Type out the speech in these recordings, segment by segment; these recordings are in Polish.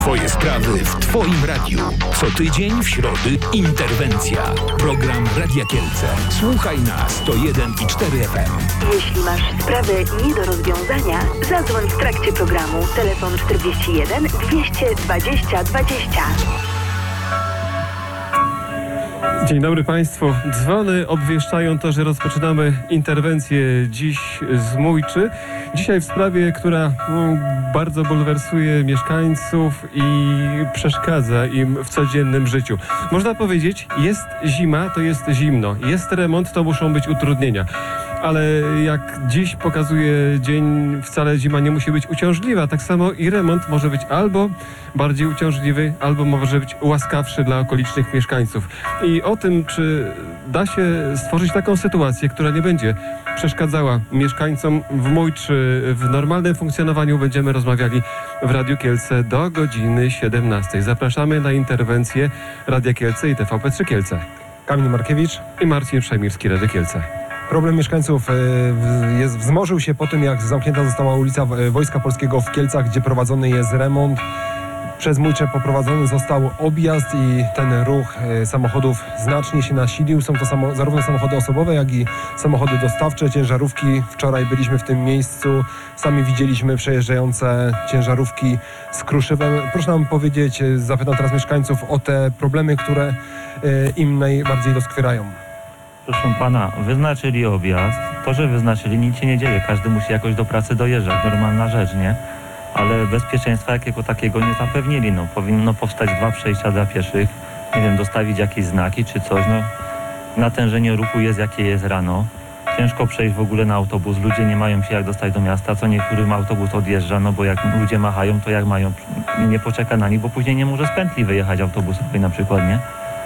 Twoje sprawy w Twoim radiu. Co tydzień w środy interwencja. Program Radia Kielce. Słuchaj na 101,4 FM. Jeśli masz sprawę nie do rozwiązania, zadzwoń w trakcie programu. Telefon 41 220 20. Dzień dobry Państwu. Dzwony obwieszczają to, że rozpoczynamy interwencję dziś z Mójczy. Dzisiaj w sprawie, która bardzo bulwersuje mieszkańców i przeszkadza im w codziennym życiu. Można powiedzieć, jest zima, to jest zimno. Jest remont, to muszą być utrudnienia. Ale jak dziś pokazuje dzień, wcale zima nie musi być uciążliwa. Tak samo i remont może być albo bardziej uciążliwy, albo może być łaskawszy dla okolicznych mieszkańców. I o tym, czy da się stworzyć taką sytuację, która nie będzie przeszkadzała mieszkańcom w Mójczy w normalnym funkcjonowaniu, będziemy rozmawiali w Radiu Kielce do godziny 17. Zapraszamy na interwencję Radia Kielce i TVP3 Kielce. Kamil Markiewicz i Marcin Przejmirski, Radio Kielce. Problem mieszkańców wzmożył się po tym, jak zamknięta została ulica Wojska Polskiego w Kielcach, gdzie prowadzony jest remont. Przez Mójcze poprowadzony został objazd i ten ruch samochodów znacznie się nasilił. Są to zarówno samochody osobowe, jak i samochody dostawcze, ciężarówki. Wczoraj byliśmy w tym miejscu, sami widzieliśmy przejeżdżające ciężarówki z kruszywem. Proszę nam powiedzieć, zapytam teraz mieszkańców o te problemy, które im najbardziej doskwierają. Proszę pana, wyznaczyli objazd. To, że wyznaczyli, nic się nie dzieje. Każdy musi jakoś do pracy dojeżdżać. Normalna rzecz, nie? Ale bezpieczeństwa jakiego takiego nie zapewnili. No, powinno powstać 2 przejścia dla pieszych. Nie wiem, dostawić jakieś znaki czy coś. No, natężenie ruchu jest jakie jest rano. Ciężko przejść w ogóle na autobus. Ludzie nie mają się jak dostać do miasta. Co niektórym autobus odjeżdża, no bo jak ludzie machają, to jak mają, nie poczeka na nich, bo później nie może z pętli wyjechać autobusowej na przykład, nie?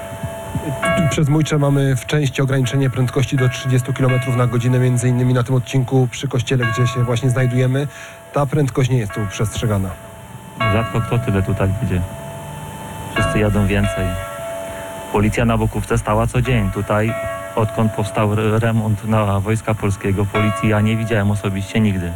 Przez Mójcze mamy w części ograniczenie prędkości do 30 km na godzinę, między innymi na tym odcinku przy kościele, gdzie się właśnie znajdujemy. Ta prędkość nie jest tu przestrzegana. Rzadko kto tyle tutaj będzie. Wszyscy jadą więcej. Policja na Bokówce stała co dzień. Tutaj, odkąd powstał remont na Wojska Polskiego, policji ja nie widziałem osobiście nigdy.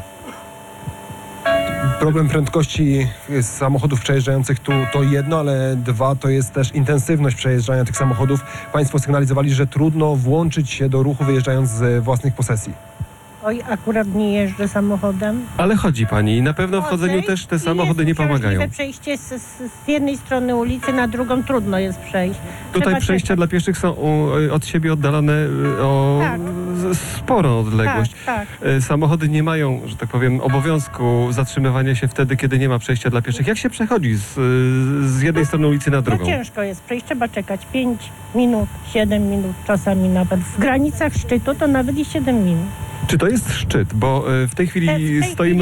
Problem prędkości samochodów przejeżdżających tu to jedno, ale 2 to jest też intensywność przejeżdżania tych samochodów. Państwo sygnalizowali, że trudno włączyć się do ruchu wyjeżdżając z własnych posesji. Oj, akurat nie jeżdżę samochodem. Ale chodzi pani i na pewno w chodzeniu też te samochody nie pomagają. Przejście z jednej strony ulicy na drugą trudno jest przejść. Tutaj przejścia dla pieszych są od siebie oddalone o sporą odległość. Tak. Samochody nie mają, że tak powiem, obowiązku zatrzymywania się wtedy, kiedy nie ma przejścia dla pieszych. Jak się przechodzi z jednej strony ulicy na drugą? No ciężko jest przejść, trzeba czekać 5 minut, 7 minut, czasami nawet. W granicach szczytu to nawet i 7 minut. Czy to jest szczyt? Bo w tej chwili stoimy,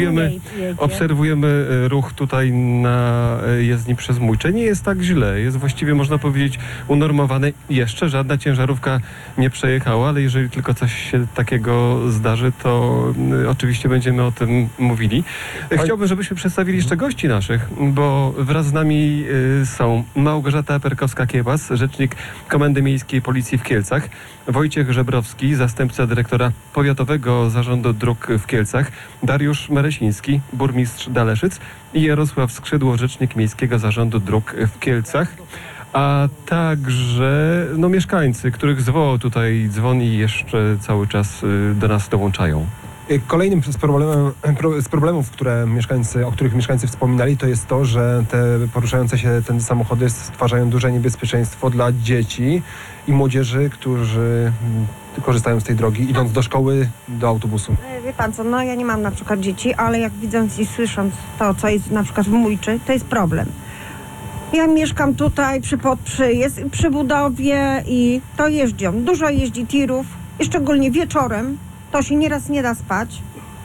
obserwujemy ruch tutaj na jezdni przez Mójcze. Nie jest tak źle. Jest właściwie, można powiedzieć, unormowany. Jeszcze żadna ciężarówka nie przejechała, ale jeżeli tylko coś się takiego zdarzy, to oczywiście będziemy o tym mówili. Chciałbym, żebyśmy przedstawili jeszcze gości naszych, bo wraz z nami są Małgorzata Perkowska-Kiełas, rzecznik Komendy Miejskiej Policji w Kielcach, Wojciech Żebrowski, zastępca dyrektora Powiatowego Zarządu Dróg w Kielcach, Dariusz Meresiński, burmistrz Daleszyc i Jarosław Skrzydło, rzecznik Miejskiego Zarządu Dróg w Kielcach, a także mieszkańcy, których zwołał tutaj dzwon i jeszcze cały czas do nas dołączają. Kolejnym z problemów, o których mieszkańcy wspominali, to jest to, że te poruszające się samochody stwarzają duże niebezpieczeństwo dla dzieci i młodzieży, którzy korzystają z tej drogi, idąc do szkoły, do autobusu. Wie pan co, ja nie mam na przykład dzieci, ale jak widząc i słysząc to, co jest na przykład w Mójczy, to jest problem. Ja mieszkam tutaj przy budowie i to jeżdżą. Dużo jeździ tirów i szczególnie wieczorem. To się nieraz nie da spać.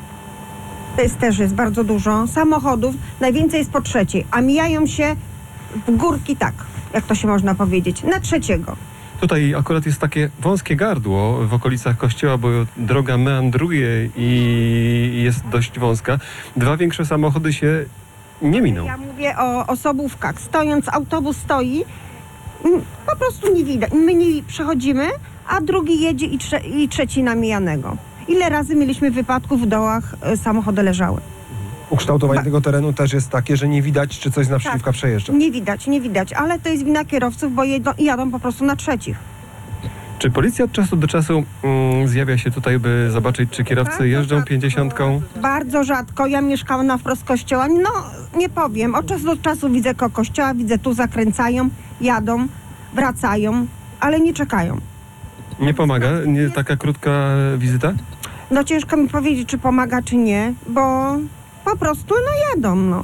To jest bardzo dużo samochodów. Najwięcej jest po 3, a mijają się w górki tak, jak to się można powiedzieć, na 3. Tutaj akurat jest takie wąskie gardło w okolicach kościoła, bo droga meandruje i jest dość wąska. 2 większe samochody się nie miną. Ja mówię o osobówkach. Autobus stoi, po prostu nie widać. My nie przechodzimy, a drugi jedzie i trzeci na mijanego. Ile razy mieliśmy wypadków w dołach, samochody leżały. Ukształtowanie tego terenu też jest takie, że nie widać, czy coś z naprzeciwka przejeżdża. Nie widać, ale to jest wina kierowców, bo jadą po prostu na trzecich. Czy policja od czasu do czasu zjawia się tutaj, by zobaczyć, czy kierowcy jeżdżą 50? Bardzo rzadko. Ja mieszkałam na wprost kościoła. No, nie powiem. Od czasu do czasu widzę koło kościoła, widzę tu zakręcają, jadą, wracają, ale nie czekają. Nie pomaga? Nie taka krótka wizyta? No ciężko mi powiedzieć, czy pomaga, czy nie, bo po prostu jadą, no.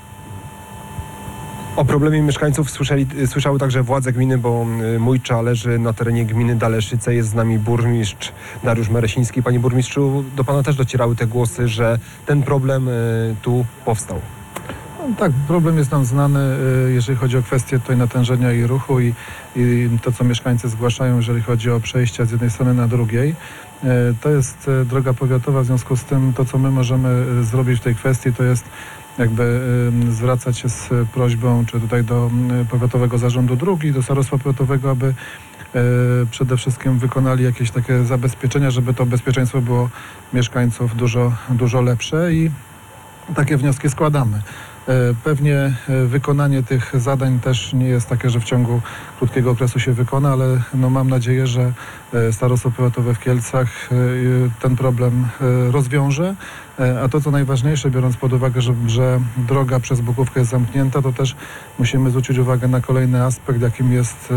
O problemie mieszkańców słyszały także władze gminy, bo Mójcza leży na terenie gminy Daleszyce. Jest z nami burmistrz Dariusz Meresiński. Panie burmistrzu, do pana też docierały te głosy, że ten problem tu powstał. Tak, problem jest nam znany, jeżeli chodzi o kwestię tutaj natężenia i ruchu i to, co mieszkańcy zgłaszają, jeżeli chodzi o przejścia z jednej strony na drugiej. To jest droga powiatowa, w związku z tym to, co my możemy zrobić w tej kwestii, to jest jakby zwracać się z prośbą, czy tutaj do Powiatowego Zarządu Dróg i do Starostwa Powiatowego, aby przede wszystkim wykonali jakieś takie zabezpieczenia, żeby to bezpieczeństwo było mieszkańców dużo lepsze i takie wnioski składamy. Pewnie wykonanie tych zadań też nie jest takie, że w ciągu krótkiego okresu się wykona, ale mam nadzieję, że Starostwo Powiatowe w Kielcach ten problem rozwiąże. A to, co najważniejsze, biorąc pod uwagę, że droga przez Bukówkę jest zamknięta, to też musimy zwrócić uwagę na kolejny aspekt, jakim jest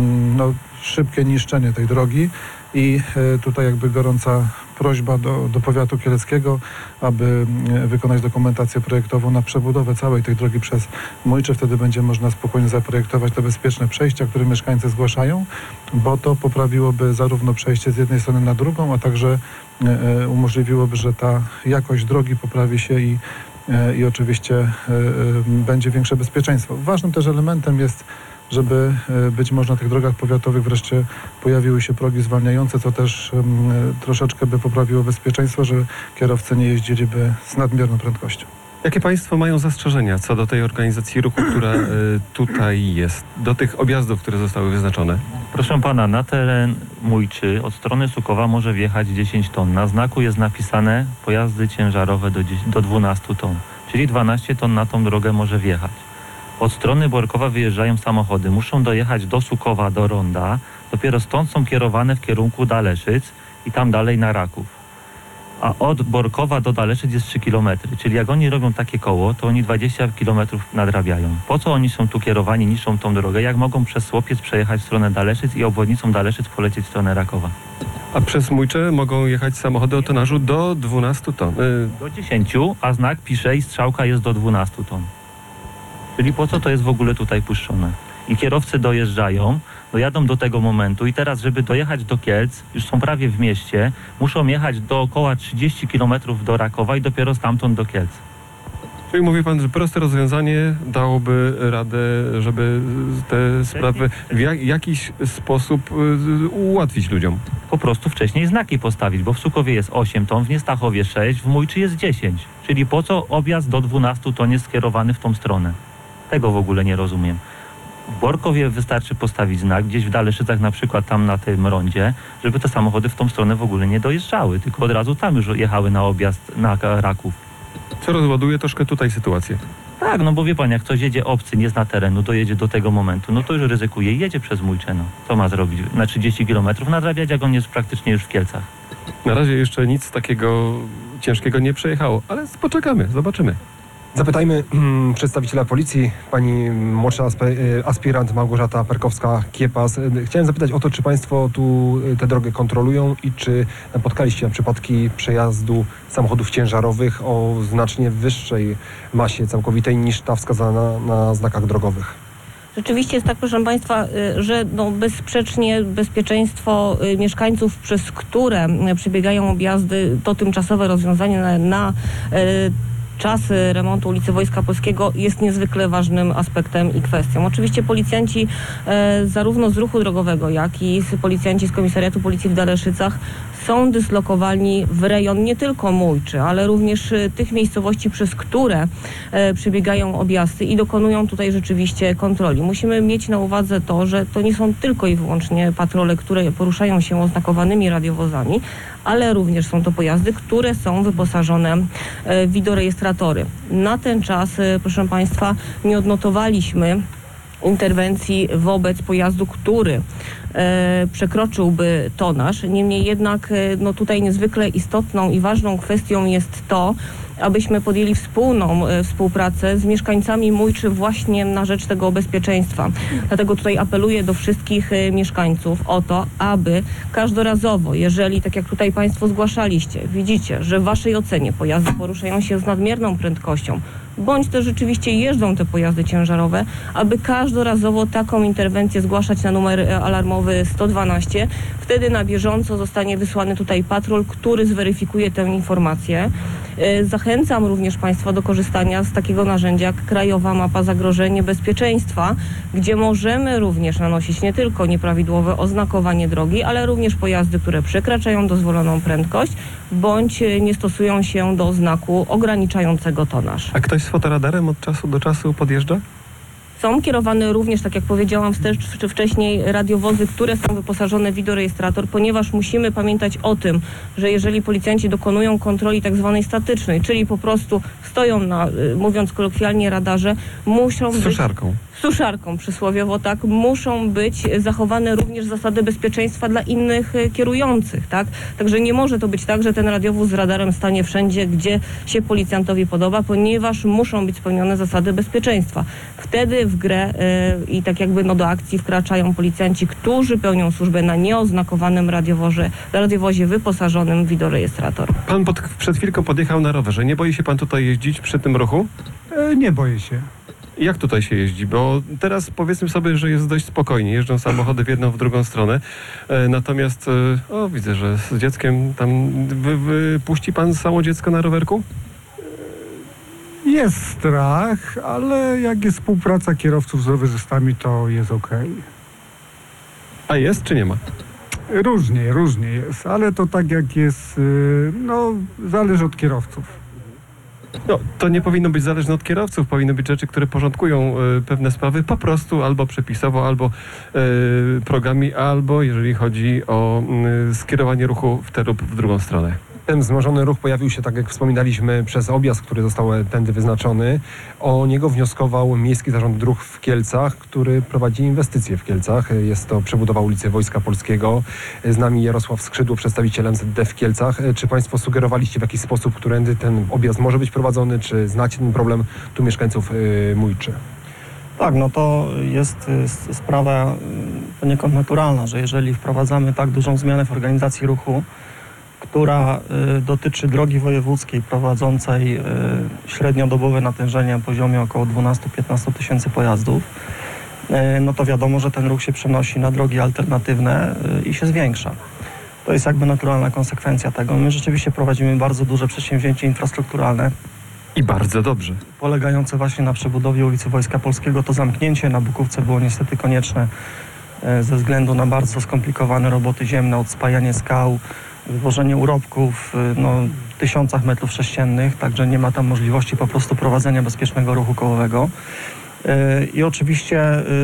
szybkie niszczenie tej drogi i tutaj jakby gorąca prośba do powiatu kieleckiego, aby wykonać dokumentację projektową na przebudowę całej tej drogi przez Mójcze. Wtedy będzie można spokojnie zaprojektować te bezpieczne przejścia, które mieszkańcy zgłaszają, bo to poprawiłoby zarówno przejście z jednej strony na drugą, a także umożliwiłoby, że ta jakość drogi poprawi się i oczywiście będzie większe bezpieczeństwo. Ważnym też elementem jest, żeby być może na tych drogach powiatowych wreszcie pojawiły się progi zwalniające, co też troszeczkę by poprawiło bezpieczeństwo, że kierowcy nie jeździliby z nadmierną prędkością. Jakie państwo mają zastrzeżenia co do tej organizacji ruchu, która tutaj jest, do tych objazdów, które zostały wyznaczone? Proszę pana, na teren Mójczy od strony Sukowa może wjechać 10 ton. Na znaku jest napisane pojazdy ciężarowe do 12 ton, czyli 12 ton na tą drogę może wjechać. Od strony Borkowa wyjeżdżają samochody, muszą dojechać do Sukowa, do ronda, dopiero stąd są kierowane w kierunku Daleszyc i tam dalej na Raków. A od Borkowa do Daleszyc jest 3 km, czyli jak oni robią takie koło, to oni 20 km nadrabiają. Po co oni są tu kierowani, niszczą tą drogę, jak mogą przez Słupiec przejechać w stronę Daleszyc i obwodnicą Daleszyc polecieć w stronę Rakowa? A przez Mójcze mogą jechać samochody o tonażu do 12 ton. Do 10, a znak pisze i strzałka jest do 12 ton. Czyli po co to jest w ogóle tutaj puszczone? I kierowcy dojeżdżają, dojadą do tego momentu i teraz, żeby dojechać do Kielc, już są prawie w mieście, muszą jechać dookoła 30 km do Rakowa i dopiero stamtąd do Kielc. Czyli mówi pan, że proste rozwiązanie dałoby radę, żeby te sprawy w jakiś sposób ułatwić ludziom. Po prostu wcześniej znaki postawić, bo w Sukowie jest 8 ton, w Niestachowie 6, w Mójczy jest 10. Czyli po co objazd do 12 ton jest skierowany w tą stronę? Tego w ogóle nie rozumiem. W Borkowie wystarczy postawić znak, gdzieś w Daleszycach, na przykład tam na tym rondzie, żeby te samochody w tą stronę w ogóle nie dojeżdżały, tylko od razu tam już jechały na objazd na Raków. Co rozładuje troszkę tutaj sytuację. Tak, no bo wie pan, jak ktoś jedzie obcy, nie zna terenu, dojedzie do tego momentu, no to już ryzykuje i jedzie przez Mójcze, no. Co ma zrobić? Na 30 km nadrabiać, jak on jest praktycznie już w Kielcach. Na razie jeszcze nic takiego ciężkiego nie przejechało, ale poczekamy, zobaczymy. Zapytajmy przedstawiciela policji, pani młodsza aspirant Małgorzata Perkowska-Kiepas. Chciałem zapytać o to, czy państwo tu tę drogę kontrolują i czy napotkaliście na przypadki przejazdu samochodów ciężarowych o znacznie wyższej masie całkowitej niż ta wskazana na znakach drogowych. Rzeczywiście jest tak, proszę państwa, że bezsprzecznie bezpieczeństwo mieszkańców, przez które przebiegają objazdy, to tymczasowe rozwiązanie na czas remontu ulicy Wojska Polskiego jest niezwykle ważnym aspektem i kwestią. Oczywiście policjanci zarówno z ruchu drogowego, jak i policjanci z Komisariatu Policji w Daleszycach są dyslokowani w rejon nie tylko Mójczy, ale również tych miejscowości, przez które przebiegają objazdy i dokonują tutaj rzeczywiście kontroli. Musimy mieć na uwadze to, że to nie są tylko i wyłącznie patrole, które poruszają się oznakowanymi radiowozami, ale również są to pojazdy, które są wyposażone w wideorejestratory. Na ten czas, proszę Państwa, nie odnotowaliśmy interwencji wobec pojazdu, który przekroczyłby tonaż. Niemniej jednak tutaj niezwykle istotną i ważną kwestią jest to, abyśmy podjęli wspólną współpracę z mieszkańcami Mójczy właśnie na rzecz tego bezpieczeństwa. Dlatego tutaj apeluję do wszystkich mieszkańców o to, aby każdorazowo, jeżeli, tak jak tutaj Państwo zgłaszaliście, widzicie, że w Waszej ocenie pojazdy poruszają się z nadmierną prędkością, bądź też rzeczywiście jeżdżą te pojazdy ciężarowe, aby każdorazowo taką interwencję zgłaszać na numer alarmowy 112. Wtedy na bieżąco zostanie wysłany tutaj patrol, który zweryfikuje tę informację. Zachęcam również Państwa do korzystania z takiego narzędzia jak Krajowa Mapa Zagrożeń Bezpieczeństwa, gdzie możemy również nanosić nie tylko nieprawidłowe oznakowanie drogi, ale również pojazdy, które przekraczają dozwoloną prędkość, bądź nie stosują się do znaku ograniczającego tonaż. A ktoś z fotoradarem od czasu do czasu podjeżdża? Są kierowane również, tak jak powiedziałam wcześniej, radiowozy, które są wyposażone w wideorejestrator, ponieważ musimy pamiętać o tym, że jeżeli policjanci dokonują kontroli tak zwanej statycznej, czyli po prostu stoją na, mówiąc kolokwialnie, radarze, muszą być... Suszarką przysłowiowo, tak, muszą być zachowane również zasady bezpieczeństwa dla innych kierujących, tak? Także nie może to być tak, że ten radiowóz z radarem stanie wszędzie, gdzie się policjantowi podoba, ponieważ muszą być spełnione zasady bezpieczeństwa. Wtedy w grę i tak jakby do akcji wkraczają policjanci, którzy pełnią służbę na nieoznakowanym radiowozie wyposażonym w wideorejestrator. Pan przed chwilką podjechał na rowerze. Nie boi się pan tutaj jeździć przy tym ruchu? Nie boję się. Jak tutaj się jeździ? Bo teraz powiedzmy sobie, że jest dość spokojnie. Jeżdżą samochody w jedną, w drugą stronę. Natomiast, widzę, że z dzieckiem tam... Puści pan samo dziecko na rowerku? Jest strach, ale jak jest współpraca kierowców z rowerzystami, to jest okej. A jest, czy nie ma? Różnie jest, ale to tak jak jest, zależy od kierowców. No, to nie powinno być zależne od kierowców, powinny być rzeczy, które porządkują pewne sprawy po prostu albo przepisowo, albo progami, albo jeżeli chodzi o skierowanie ruchu w tę lub w drugą stronę. Ten wzmożony ruch pojawił się, tak jak wspominaliśmy, przez objazd, który został tędy wyznaczony. O niego wnioskował Miejski Zarząd Dróg w Kielcach, który prowadzi inwestycje w Kielcach. Jest to przebudowa ulicy Wojska Polskiego. Z nami Jarosław Skrzydło, przedstawiciel MZD w Kielcach. Czy Państwo sugerowaliście w jakiś sposób, którędy ten objazd może być prowadzony? Czy znacie ten problem tu mieszkańców Mójczy? Tak, to jest sprawa poniekąd naturalna, że jeżeli wprowadzamy tak dużą zmianę w organizacji ruchu, która dotyczy drogi wojewódzkiej prowadzącej średniodobowe natężenie na poziomie około 12-15 tysięcy pojazdów, to wiadomo, że ten ruch się przenosi na drogi alternatywne i się zwiększa. To jest jakby naturalna konsekwencja tego. My rzeczywiście prowadzimy bardzo duże przedsięwzięcie infrastrukturalne. I bardzo dobrze. Polegające właśnie na przebudowie ulicy Wojska Polskiego. To zamknięcie na Bukówce było niestety konieczne ze względu na bardzo skomplikowane roboty ziemne, odspajanie skał, wywożenie urobków w tysiącach metrów sześciennych, także nie ma tam możliwości po prostu prowadzenia bezpiecznego ruchu kołowego. I oczywiście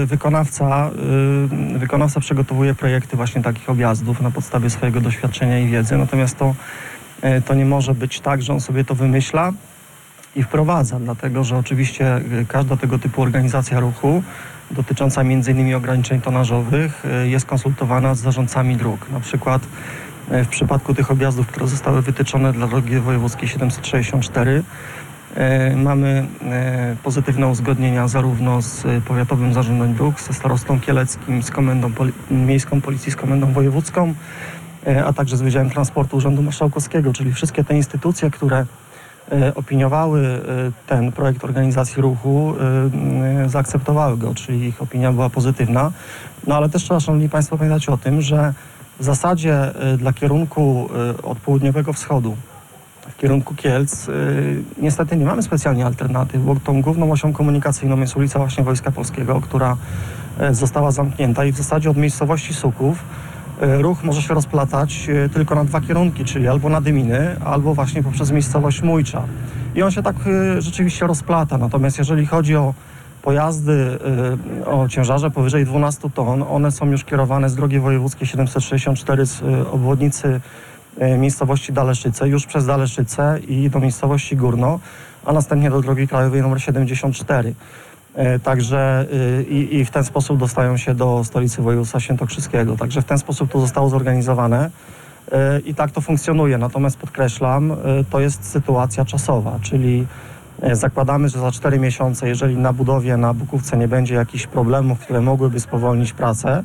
wykonawca przygotowuje projekty właśnie takich objazdów na podstawie swojego doświadczenia i wiedzy, natomiast to nie może być tak, że on sobie to wymyśla i wprowadza, dlatego że oczywiście każda tego typu organizacja ruchu dotycząca m.in. ograniczeń tonażowych jest konsultowana z zarządcami dróg. Na przykład w przypadku tych objazdów, które zostały wytyczone dla drogi wojewódzkiej 764, mamy pozytywne uzgodnienia zarówno z Powiatowym Zarządem Dróg, ze starostą kieleckim, z Komendą Miejską Policji, z Komendą Wojewódzką, a także z Wydziałem Transportu Urzędu Marszałkowskiego, czyli wszystkie te instytucje, które opiniowały ten projekt organizacji ruchu, zaakceptowały go, czyli ich opinia była pozytywna. Ale też trzeba, szanowni państwo, pamiętać o tym, że w zasadzie dla kierunku od południowego wschodu, w kierunku Kielc, niestety nie mamy specjalnie alternatyw, bo tą główną osią komunikacyjną jest ulica właśnie Wojska Polskiego, która została zamknięta i w zasadzie od miejscowości Suków ruch może się rozplatać tylko na dwa kierunki, czyli albo na Dyminy, albo właśnie poprzez miejscowość Mójcza. I on się tak rzeczywiście rozplata. Natomiast jeżeli chodzi o pojazdy o ciężarze powyżej 12 ton, one są już kierowane z drogi wojewódzkiej 764 z obwodnicy miejscowości Daleszyce, już przez Daleszyce i do miejscowości Górno, a następnie do drogi krajowej nr 74. Także i w ten sposób dostają się do stolicy województwa świętokrzyskiego. Także w ten sposób to zostało zorganizowane i tak to funkcjonuje. Natomiast podkreślam, to jest sytuacja czasowa, czyli zakładamy, że za 4 miesiące, jeżeli na budowie na Bukówce nie będzie jakichś problemów, które mogłyby spowolnić pracę,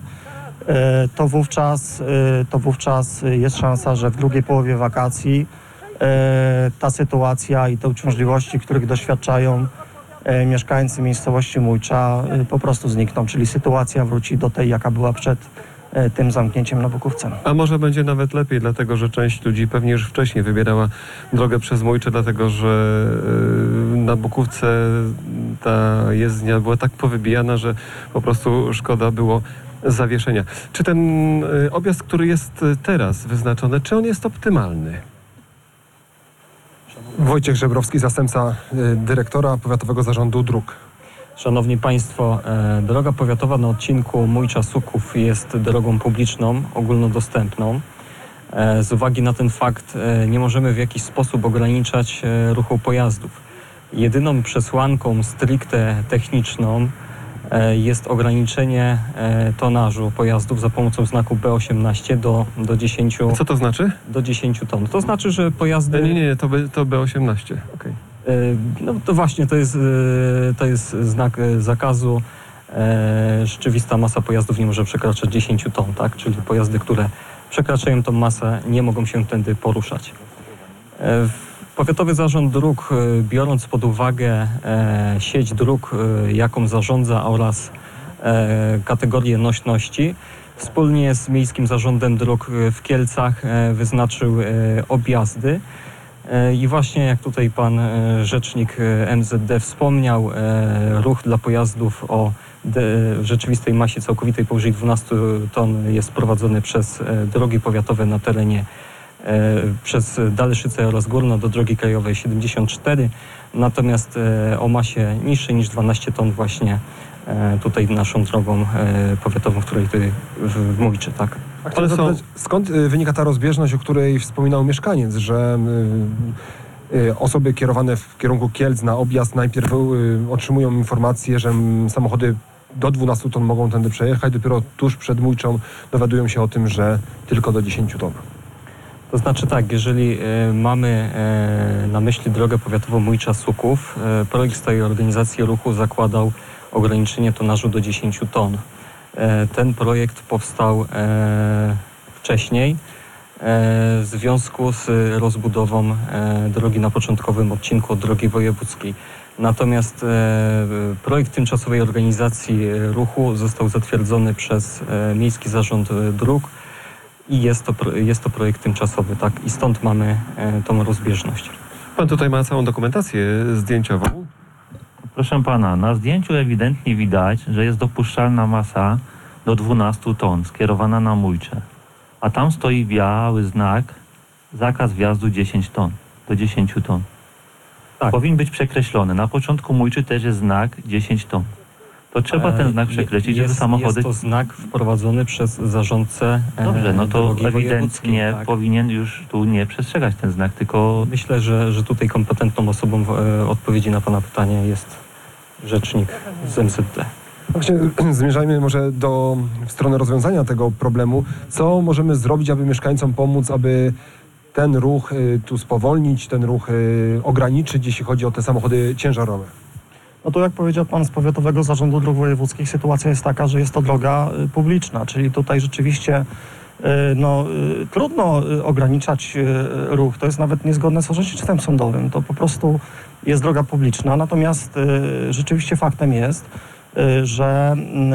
to wówczas jest szansa, że w drugiej połowie wakacji ta sytuacja i te uciążliwości, których doświadczają mieszkańcy miejscowości Mójcza, po prostu znikną, czyli sytuacja wróci do tej, jaka była przed tym zamknięciem na Bukówce. A może będzie nawet lepiej, dlatego że część ludzi pewnie już wcześniej wybierała drogę przez Mójcze, dlatego że na Bukówce ta jezdnia była tak powybijana, że po prostu szkoda było zawieszenia. Czy ten objazd, który jest teraz wyznaczony, czy on jest optymalny? Wojciech Żebrowski, zastępca dyrektora Powiatowego Zarządu Dróg. Szanowni Państwo, droga powiatowa na odcinku Mójcza-Suków jest drogą publiczną, ogólnodostępną. Z uwagi na ten fakt nie możemy w jakiś sposób ograniczać ruchu pojazdów. Jedyną przesłanką stricte techniczną jest ograniczenie tonażu pojazdów za pomocą znaku B18 do 10. Co to znaczy? Do 10 ton. To znaczy, że pojazdy... Nie, to B18. Okay. No to właśnie, to jest znak zakazu. Rzeczywista masa pojazdów nie może przekraczać 10 ton, tak? Czyli pojazdy, które przekraczają tą masę, nie mogą się tędy poruszać. Powiatowy Zarząd Dróg, biorąc pod uwagę sieć dróg, jaką zarządza, oraz kategorię nośności, wspólnie z Miejskim Zarządem Dróg w Kielcach wyznaczył objazdy. I właśnie jak tutaj pan rzecznik MZD wspomniał, ruch dla pojazdów o rzeczywistej masie całkowitej powyżej 12 ton jest prowadzony przez drogi powiatowe na terenie przez Daleszyce oraz Górno do drogi krajowej 74, natomiast o masie niższej niż 12 ton właśnie tutaj naszą drogą powiatową, której tutaj w Mójczy, tak. Ale skąd wynika ta rozbieżność, o której wspominał mieszkaniec, że osoby kierowane w kierunku Kielc na objazd najpierw otrzymują informację, że samochody do 12 ton mogą tędy przejechać, dopiero tuż przed Mójczą dowiadują się o tym, że tylko do 10 ton. To znaczy tak, jeżeli mamy na myśli drogę powiatową Mójcza-Suków, projekt z tej organizacji ruchu zakładał ograniczenie tonażu do 10 ton. Ten projekt powstał wcześniej w związku z rozbudową drogi na początkowym odcinku od drogi wojewódzkiej. Natomiast projekt tymczasowej organizacji ruchu został zatwierdzony przez Miejski Zarząd Dróg i jest to projekt tymczasowy, tak? I stąd mamy tą rozbieżność. Pan tutaj ma całą dokumentację zdjęciową. Proszę pana, na zdjęciu ewidentnie widać, że jest dopuszczalna masa do 12 ton skierowana na Mójcze. A tam stoi biały znak, zakaz wjazdu 10 ton, do 10 ton. Tak. Powinien być przekreślony. Na początku Mójczy też jest znak 10 ton. To trzeba ten znak przekreślić, żeby samochody... Jest to znak wprowadzony przez zarządcy. Dobrze, no to ewidentnie tak. Powinien już tu nie przestrzegać ten znak, tylko... Myślę, że tutaj kompetentną osobą w odpowiedzi na pana pytanie jest rzecznik z MZD. Właśnie zmierzajmy może w stronę rozwiązania tego problemu. Co możemy zrobić, aby mieszkańcom pomóc, aby ten ruch tu spowolnić, ten ruch ograniczyć, jeśli chodzi o te samochody ciężarowe? No to jak powiedział pan z Powiatowego Zarządu Dróg Wojewódzkich, sytuacja jest taka, że jest to droga publiczna, czyli tutaj rzeczywiście trudno ograniczać ruch. To jest nawet niezgodne z orzecznictwem sądowym. To po prostu jest droga publiczna. Natomiast rzeczywiście faktem jest, że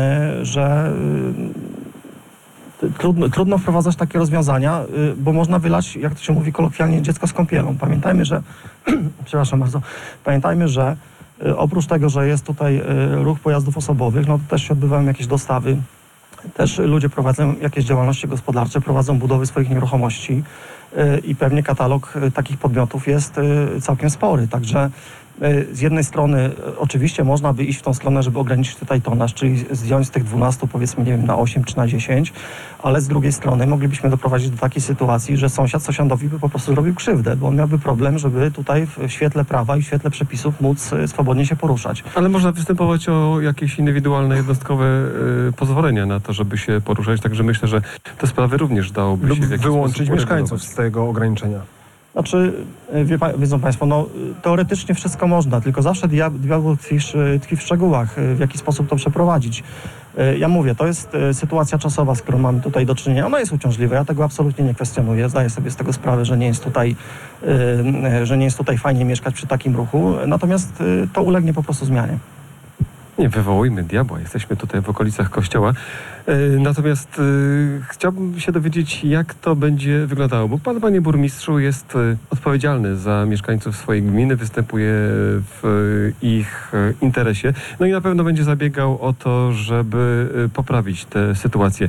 trudno wprowadzać takie rozwiązania, bo można wylać, jak to się mówi kolokwialnie, dziecko z kąpielą. Pamiętajmy, że przepraszam bardzo, że oprócz tego, że jest tutaj ruch pojazdów osobowych, no to też się odbywają jakieś dostawy, też ludzie prowadzą jakieś działalności gospodarcze, prowadzą budowy swoich nieruchomości i pewnie katalog takich podmiotów jest całkiem spory. Także Z jednej strony oczywiście można by iść w tą stronę, żeby ograniczyć tutaj tonaż, czyli zdjąć z tych 12 powiedzmy, nie wiem, na 8 czy na 10, ale z drugiej strony moglibyśmy doprowadzić do takiej sytuacji, że sąsiad sąsiadowi by po prostu zrobił krzywdę, bo on miałby problem, żeby tutaj w świetle prawa i w świetle przepisów móc swobodnie się poruszać. Ale można występować o jakieś indywidualne, jednostkowe pozwolenia na to, żeby się poruszać, także myślę, że te sprawy również dałoby Lub się w jakiś wyłączyć sposób mieszkańców z tego ograniczenia. Znaczy, wiedzą Państwo, no teoretycznie wszystko można, tylko zawsze diabeł tkwi w szczegółach, w jaki sposób to przeprowadzić. Ja mówię, to jest sytuacja czasowa, z którą mamy tutaj do czynienia. Ona jest uciążliwa, ja tego absolutnie nie kwestionuję. Zdaję sobie z tego sprawę, że nie jest tutaj fajnie mieszkać przy takim ruchu, natomiast to ulegnie po prostu zmianie. Nie wywołujmy diabła, jesteśmy tutaj w okolicach kościoła. Natomiast chciałbym się dowiedzieć, jak to będzie wyglądało, bo pan, panie burmistrzu, jest odpowiedzialny za mieszkańców swojej gminy, występuje w ich interesie, no i na pewno będzie zabiegał o to, żeby poprawić tę sytuację.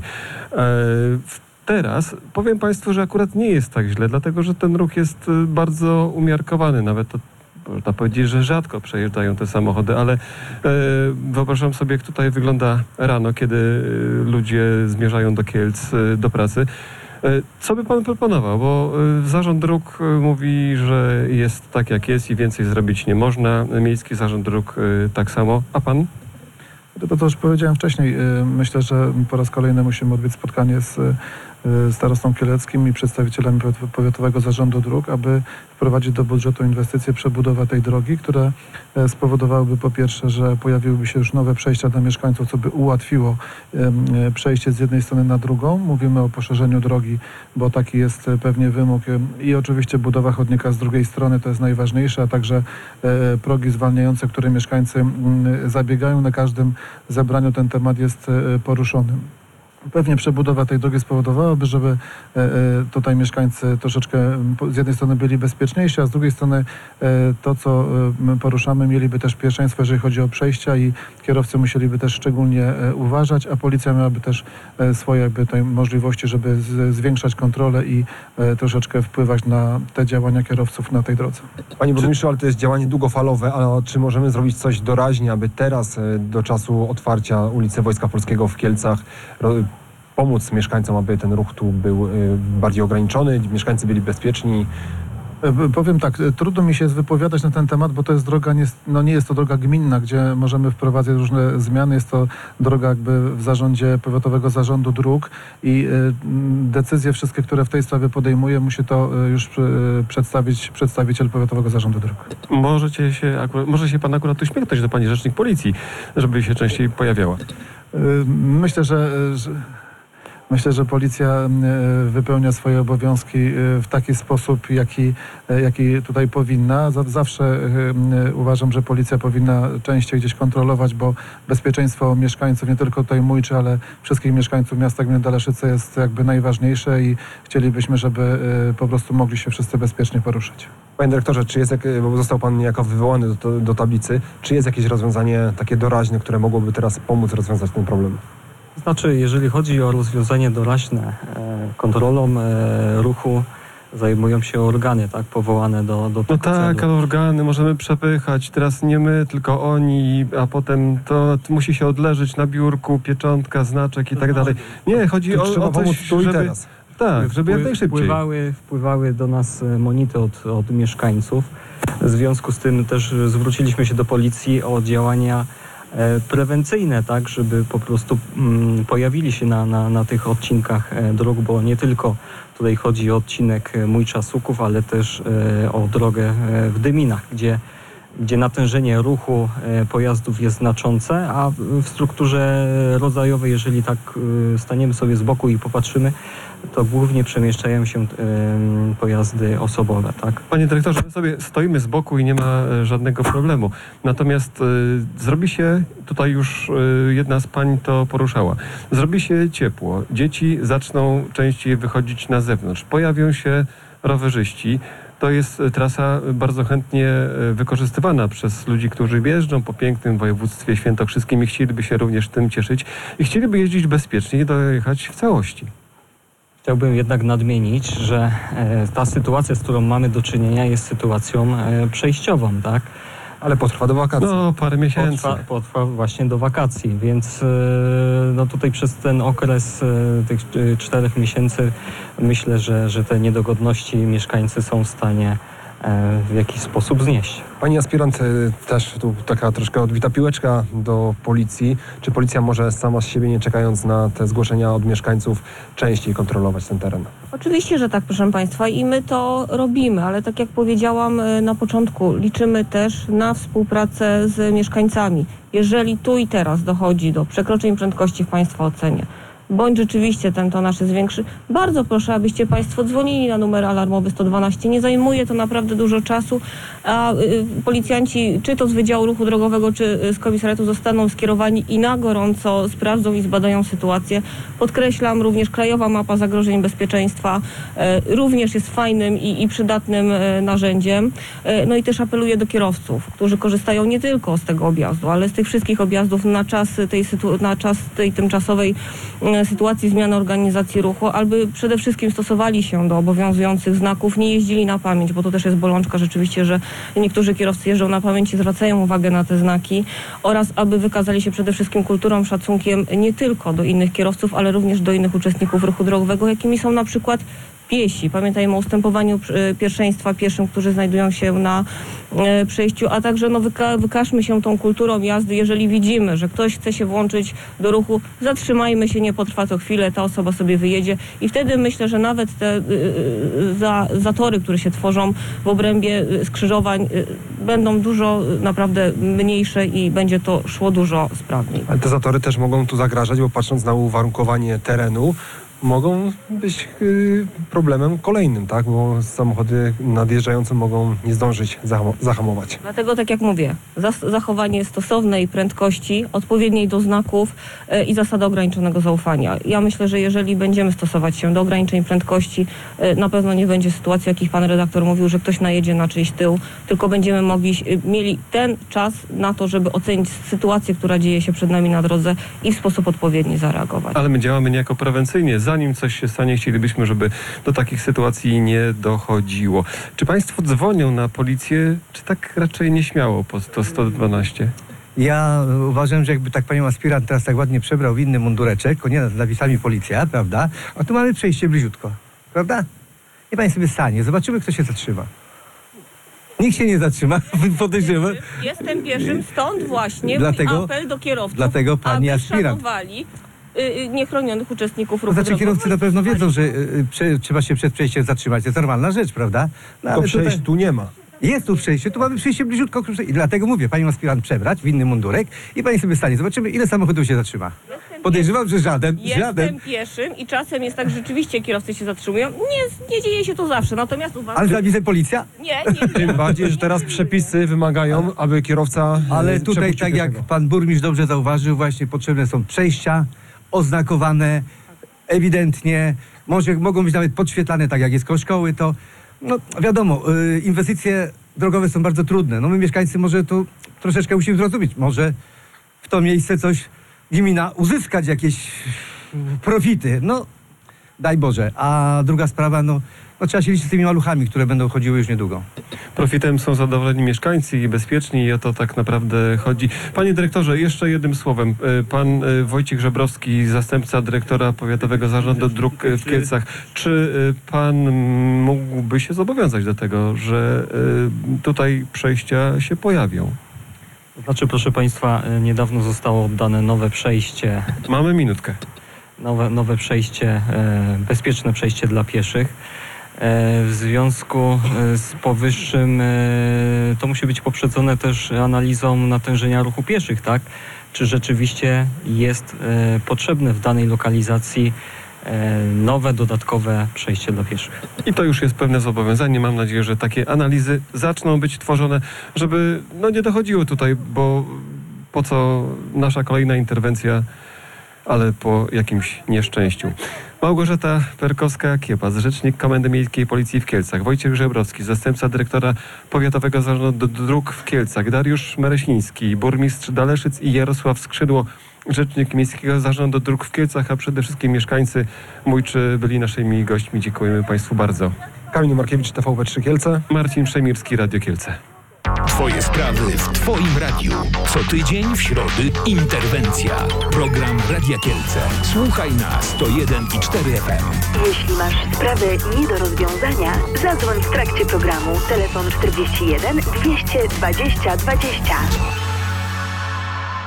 Teraz powiem państwu, że akurat nie jest tak źle, dlatego że ten ruch jest bardzo umiarkowany, nawet to można powiedzieć, że rzadko przejeżdżają te samochody, ale wyobrażam sobie, jak tutaj wygląda rano, kiedy ludzie zmierzają do Kielc, do pracy. Co by pan proponował? Bo Zarząd Dróg mówi, że jest tak jak jest i więcej zrobić nie można. Miejski Zarząd Dróg tak samo. A pan? To już powiedziałem wcześniej. Myślę, że po raz kolejny musimy odbyć spotkanie z starostą kieleckim i przedstawicielami Powiatowego Zarządu Dróg, aby wprowadzić do budżetu inwestycje przebudowa tej drogi, które spowodowałyby po pierwsze, że pojawiłyby się już nowe przejścia dla mieszkańców, co by ułatwiło przejście z jednej strony na drugą. Mówimy o poszerzeniu drogi, bo taki jest pewnie wymóg i oczywiście budowa chodnika z drugiej strony, to jest najważniejsze, a także progi zwalniające, które mieszkańcy zabiegają. Na każdym zebraniu ten temat jest poruszony. Pewnie przebudowa tej drogi spowodowałaby, żeby tutaj mieszkańcy troszeczkę z jednej strony byli bezpieczniejsi, a z drugiej strony to, co my poruszamy, mieliby też pierwszeństwo, jeżeli chodzi o przejścia i kierowcy musieliby też szczególnie uważać, a policja miałaby też swoje jakby tutaj możliwości, żeby zwiększać kontrolę i troszeczkę wpływać na te działania kierowców na tej drodze. Panie burmistrzu, ale to jest działanie długofalowe, a czy możemy zrobić coś doraźnie, aby teraz do czasu otwarcia ulicy Wojska Polskiego w Kielcach pomóc mieszkańcom, aby ten ruch tu był bardziej ograniczony, mieszkańcy byli bezpieczni? Powiem tak, trudno mi się jest wypowiadać na ten temat, bo to jest droga, nie jest to droga gminna, gdzie możemy wprowadzać różne zmiany. Jest to droga jakby w zarządzie Powiatowego Zarządu Dróg i decyzje wszystkie, które w tej sprawie podejmuje, musi to już przedstawić przedstawiciel Powiatowego Zarządu Dróg. Może się pan akurat uśmiechnąć do pani rzecznik policji, żeby się częściej pojawiała. Myślę, że policja wypełnia swoje obowiązki w taki sposób, jaki tutaj powinna. Zawsze uważam, że policja powinna częściej gdzieś kontrolować, bo bezpieczeństwo mieszkańców, nie tylko tutaj Mójczy, ale wszystkich mieszkańców miasta gminy Dalaszyce jest jakby najważniejsze i chcielibyśmy, żeby po prostu mogli się wszyscy bezpiecznie poruszać. Panie dyrektorze, bo został pan niejako wywołany do tablicy, czy jest jakieś rozwiązanie takie doraźne, które mogłoby teraz pomóc rozwiązać ten problem? Znaczy, jeżeli chodzi o rozwiązanie doraźne, kontrolą ruchu zajmują się organy, tak, powołane do tego No tak, celu. ale organy możemy przepychać. Teraz nie my, tylko oni, a potem to musi się odleżeć na biurku, pieczątka, znaczek i tak dalej. Nie, chodzi o coś, żeby... teraz. Tak, żeby jak najszybciej. Wpływały do nas monity od mieszkańców. W związku z tym też zwróciliśmy się do policji o działania prewencyjne, tak, żeby po prostu pojawili się na tych odcinkach dróg, bo nie tylko tutaj chodzi o odcinek Mójcza-Suków, ale też o drogę w Dyminach, gdzie natężenie ruchu pojazdów jest znaczące, a w strukturze rodzajowej, jeżeli tak staniemy sobie z boku i popatrzymy, to głównie przemieszczają się pojazdy osobowe, tak? Panie dyrektorze, my sobie stoimy z boku i nie ma żadnego problemu. Natomiast zrobi się, tutaj już jedna z pań to poruszała, zrobi się ciepło, dzieci zaczną częściej wychodzić na zewnątrz, pojawią się rowerzyści. To jest trasa bardzo chętnie wykorzystywana przez ludzi, którzy jeżdżą po pięknym województwie świętokrzyskim i chcieliby się również tym cieszyć i chcieliby jeździć bezpiecznie i dojechać w całości. Chciałbym jednak nadmienić, że ta sytuacja, z którą mamy do czynienia, jest sytuacją przejściową, tak? Ale potrwa do wakacji. No, parę miesięcy. Potrwa właśnie do wakacji, więc no tutaj przez ten okres tych 4 miesięcy myślę, że te niedogodności mieszkańcy są w stanie w jakiś sposób znieść. Pani aspirant, też tu taka troszkę odbita piłeczka do policji. Czy policja może sama z siebie, nie czekając na te zgłoszenia od mieszkańców, częściej kontrolować ten teren? Oczywiście, że tak, proszę Państwa, i my to robimy, ale tak jak powiedziałam na początku, liczymy też na współpracę z mieszkańcami. Jeżeli tu i teraz dochodzi do przekroczeń prędkości w Państwa ocenie, bądź rzeczywiście ten tonaż jest większy, bardzo proszę, abyście Państwo dzwonili na numer alarmowy 112. Nie zajmuje to naprawdę dużo czasu, a policjanci, czy to z Wydziału Ruchu Drogowego, czy z komisariatu, zostaną skierowani i na gorąco sprawdzą i zbadają sytuację. Podkreślam, również Krajowa Mapa Zagrożeń Bezpieczeństwa również jest fajnym i przydatnym narzędziem. No i też apeluję do kierowców, którzy korzystają nie tylko z tego objazdu, ale z tych wszystkich objazdów na czas tej tymczasowej sytuacji zmiany organizacji ruchu, aby przede wszystkim stosowali się do obowiązujących znaków, nie jeździli na pamięć, bo to też jest bolączka rzeczywiście, że niektórzy kierowcy jeżdżą na pamięć i zwracają uwagę na te znaki, oraz aby wykazali się przede wszystkim kulturą, szacunkiem nie tylko do innych kierowców, ale również do innych uczestników ruchu drogowego, jakimi są na przykład piesi. Pamiętajmy o ustępowaniu pierwszeństwa pieszym, którzy znajdują się na przejściu, a także wykażmy się tą kulturą jazdy. Jeżeli widzimy, że ktoś chce się włączyć do ruchu, zatrzymajmy się, nie potrwa to chwilę, ta osoba sobie wyjedzie i wtedy myślę, że nawet te zatory, które się tworzą w obrębie skrzyżowań, będą dużo naprawdę mniejsze i będzie to szło dużo sprawniej. Ale te zatory też mogą tu zagrażać, bo patrząc na uwarunkowanie terenu, mogą być problemem kolejnym, tak? Bo samochody nadjeżdżające mogą nie zdążyć zahamować. Dlatego, tak jak mówię, zachowanie stosownej prędkości, odpowiedniej do znaków i zasady ograniczonego zaufania. Ja myślę, że jeżeli będziemy stosować się do ograniczeń prędkości, na pewno nie będzie sytuacji, jakich pan redaktor mówił, że ktoś najedzie na czyjś tył, tylko będziemy mieli ten czas na to, żeby ocenić sytuację, która dzieje się przed nami na drodze i w sposób odpowiedni zareagować. Ale my działamy niejako prewencyjnie. Zanim coś się stanie, chcielibyśmy, żeby do takich sytuacji nie dochodziło. Czy państwo dzwonią na policję, czy tak raczej nieśmiało po to 112? Ja uważam, że jakby tak panią aspirant teraz tak ładnie przebrał w inny mundureczek, nie nad napisami policja, prawda? A tu mamy przejście bliziutko, prawda? I pani sobie stanie, zobaczymy, kto się zatrzyma. Nikt się nie zatrzyma, podejrzewam. Jestem pieszym, stąd właśnie apel do kierowców, dlatego pani aby aspirant szanowali niechronionych uczestników ruchu. To znaczy kierowcy na pewno wiedzą, że trzeba się przed przejściem zatrzymać. To jest normalna rzecz, prawda? No, ale przejść tu nie ma. Jest tu przejście, tu mamy przejście bliziutko. I dlatego mówię, panią aspirant przebrać w inny mundurek i pani sobie stanie. Zobaczymy, ile samochodów się zatrzyma. Podejrzewam, że żaden. Jestem pieszym i czasem jest tak, że rzeczywiście kierowcy się zatrzymują. Nie dzieje się to zawsze, natomiast uważam... Ale zawisem policja? Nie. Tym bardziej, że teraz przepisy wymagają, aby kierowca... Ale tutaj, tak jak pan burmistrz dobrze zauważył, właśnie potrzebne są przejścia oznakowane ewidentnie. Mogą być nawet podświetlane, tak jak jest koło szkoły, to... No wiadomo, inwestycje drogowe są bardzo trudne. No my mieszkańcy może tu troszeczkę musimy zrozumieć. Może w to miejsce coś gmina uzyskać jakieś profity. No daj Boże. A druga sprawa, no trzeba się liczyć z tymi maluchami, które będą chodziły już niedługo. Profitem są zadowoleni mieszkańcy i bezpieczni i o to tak naprawdę chodzi. Panie dyrektorze, jeszcze jednym słowem. Pan Wojciech Żebrowski, zastępca dyrektora Powiatowego Zarządu Dróg w Kielcach. Czy pan mógłby się zobowiązać do tego, że tutaj przejścia się pojawią? Znaczy, proszę państwa, niedawno zostało oddane nowe przejście. Mamy minutkę. Nowe przejście, bezpieczne przejście dla pieszych. W związku z powyższym to musi być poprzedzone też analizą natężenia ruchu pieszych, tak? Czy rzeczywiście jest potrzebne w danej lokalizacji nowe, dodatkowe przejście dla pieszych. I to już jest pewne zobowiązanie. Mam nadzieję, że takie analizy zaczną być tworzone, żeby nie dochodziło tutaj, bo po co nasza kolejna interwencja, ale po jakimś nieszczęściu. Małgorzata Perkowska-Kiepas, rzecznik Komendy Miejskiej Policji w Kielcach. Wojciech Żebrowski, zastępca dyrektora Powiatowego Zarządu Dróg w Kielcach. Dariusz Mereśniński, burmistrz Daleszyc i Jarosław Skrzydło, rzecznik Miejskiego Zarządu Dróg w Kielcach, a przede wszystkim mieszkańcy Mójczy byli naszymi gośćmi. Dziękujemy państwu bardzo. Kamil Markiewicz, TVP3 Kielce. Marcin Przemirski, Radio Kielce. Twoje sprawy w Twoim radiu. Co tydzień w środy interwencja. Program Radia Kielce. Słuchaj na 101,4 FM. Jeśli masz sprawy nie do rozwiązania, zadzwoń w trakcie programu. Telefon 41 220 20 20.